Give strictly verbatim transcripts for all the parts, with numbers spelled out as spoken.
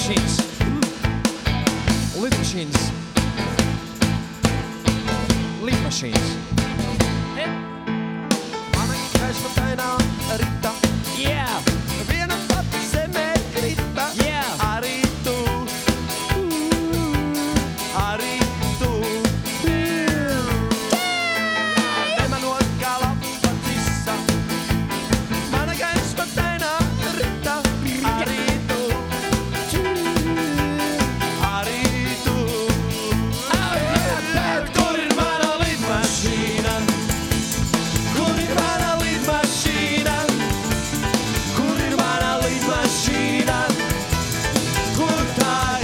machines. Lead machines. Lead machines. Mana käsmätäinä riittää. Yeah. Viena patti se me riittää. Yeah. Aritu. Aritu. Tämä nuokkaa lappatsissa. Mana käsmätäinä riittää. Aritu. Aritu. Kurin mana lead machine. Kurin mana lead machine. Kurin mana lead machine. Kurtai.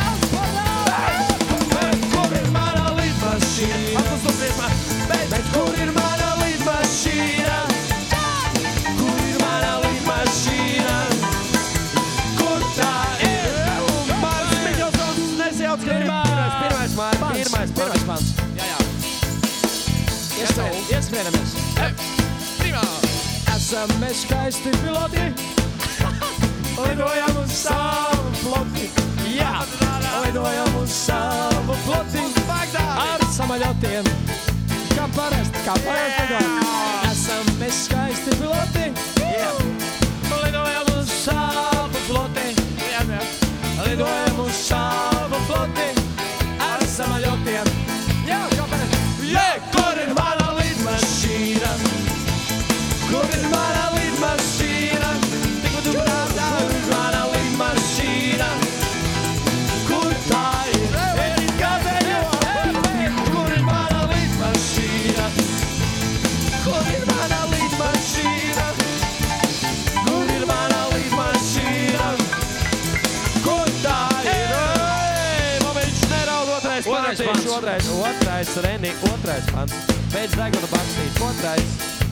Kurin mana lead machine. Kurin mana lead machine. Kurin mana lead machine. Kurtai. Mars Mikkelson, Nesiauts, pirmais, pirmais, Mars, pirmais, Pirmais pants. Jā, jā. Iespēj- Iespējamies. Prima. Esam mēs skaisti piloti. Lidojam uz savu floti. Jā. Lidojam uz savu floti. Ar samaļotiem. Kā parasti, kā parasti lidojam. Esam mēs skaisti piloti. Lidojam uz savu floti. Lidojam uz savu floti. Ar samaļotiem. Jā, kā parasti. Yeah, kurin mana lead machine. Kurin mana lead machine. Tikko tu pravda, kurin mana lead machine. Kurtai. Eri kävely. Kurin mana lead machine. Kurin mana lead machine. Kurin mana lead machine. Kurtai. Moments neraud otrais Otrais pants. pants. Otrais, otrais, Reni, otrais pants. Beidz deguna bakstīt, otrais.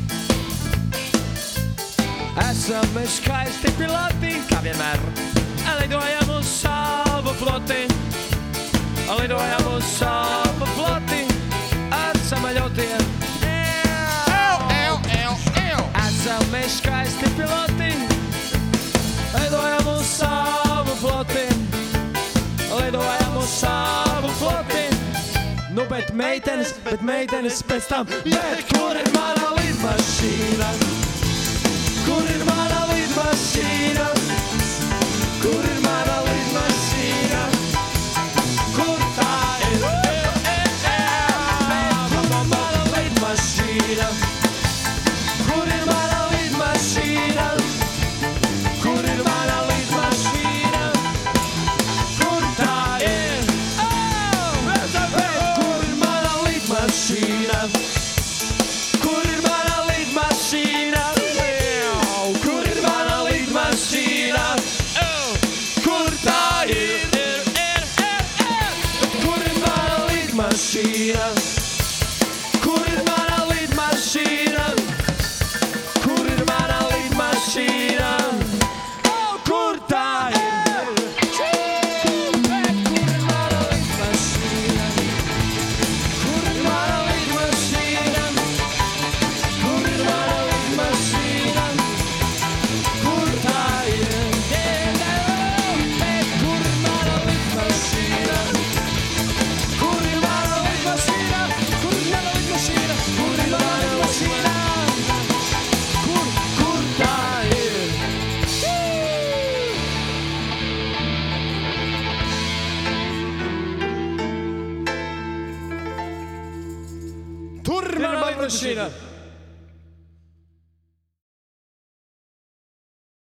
Esam mēs skaisti piloti. Kā vienmēr. Lidojam uz savu floti. Lidojam uz savu floti. Ar samaļotiem. Esam mēs skaisti piloti. Lidojam uz savu floti. Lidojam uz savu floti. Nu, bet meitenes, bet meitenes pēc tam. Bet kur ir mana lidmašīna? Kur ir mana lidmašīna? Kur ir mana lidmašīna? Kur tā ir? Kur ir mana lidmašīna? Kur ir mana lidmašīna? Kur ir mana lidmašīna? Kur tā ir? Kur ir mana lidmašīna? Kur ir mana lidmašīna? Kur ir mana lidmašīna? Kur tā ir? Kur ir mana lidmašīna? Kur ir mana lidmašīna? Kur ir mana lidmašīna? Kur tā ir? Kur ir mana lidmašīna? Kur ir mana lidmašīna? Kur ir mana lidmašīna? Kur tā ir? Kur ir mana lidmašīna? Kur ir mana lidmašīna? Kur ir mana lidmašīna? Kur ir mana lidmašīna? Kur, kur tā ir? Tur man lidmašīna.